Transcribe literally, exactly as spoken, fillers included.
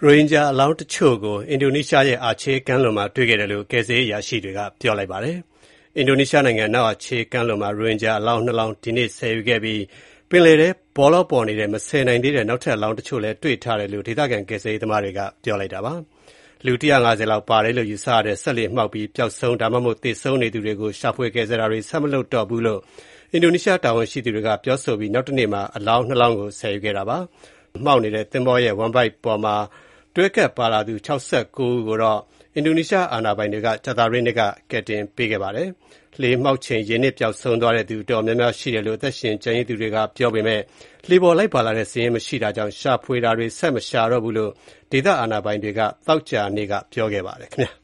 ရိုဟင်ဂျာအလောင်းတချို့ကိုအင်ဒိုနီးရှားရဲ့အာချေးကမ်းလွန်မှာတွေ့ခဲ့တယ်လို့ကယ်ဆယ်ရေးအရာရှိတွေကပြောလိုက်ပါတယ်။ အင်ဒိုနီးရှားနိုင်ငံအနောက်အာချေးကမ်းလွန်မှာရိုဟင်ဂျာအလောင်းနှစ်လောင်းဒီနေ့ဆယ်ယူခဲ့ပြီးပင်လယ်ထဲပေါလောပေါ်နေတဲ့မဆယ်နိုင်သေးတဲ့နောက်ထပ်အလောင်းတချို့လည်းတွေ့ထားတယ်လို့ဒေသခံကယ်ဆယ်ရေးသမားတွေကပြောလိုက်တာပါ။ လူ ၁၅၀ လောက်ပါတယ်လို့ယူဆရတဲ့စက်လှေမှောက်ပြီးပျောက်ဆုံးဒါမှမဟုတ်သေဆုံးနေသူတွေကိုရှာဖွေကယ်ဆယ်တာတွေဆက်မလုပ်တော့ဘူးလို့အင်ဒိုနီးရှားတာဝန်ရှိသူတွေကပြောဆိုပြီးနောက်တနေ့မှာအလောင်းနှစ်လောင်းကိုဆယ်ယူခဲ့တာပါ။ မှောက်နေတဲ့သင်္ဘောရဲ့ဝမ်းဗိုက်ပေါ်မှာတွဲကပ်ပါလာသူ ၆၉ ဦးကိုတော့အင်ဒိုနီးရှားအာဏာပိုင်တွေကကြာသပတေးနေ့ကကယ်တင်ပေးခဲ့ပါတယ်။ လှေမှောက်ချိန်ရေနစ်ပျောက်ဆုံးသွားတဲ့သူအတော်များများရှိတယ်လို့အသက်ရှင်ကျန်ရစ်သူတွေကပြောပေမဲ့လှေပေါ်လိုက်ပါလာတဲ့စာရင်းမရှိတာကြောင့်ရှာဖွေတာတွေဆက်မရှာတော့ဘူးလို့ဒေသအာဏာပိုင်တွေကသောကြာနေ့ကပြောခဲ့ပါတယ်ခင်ဗျာ။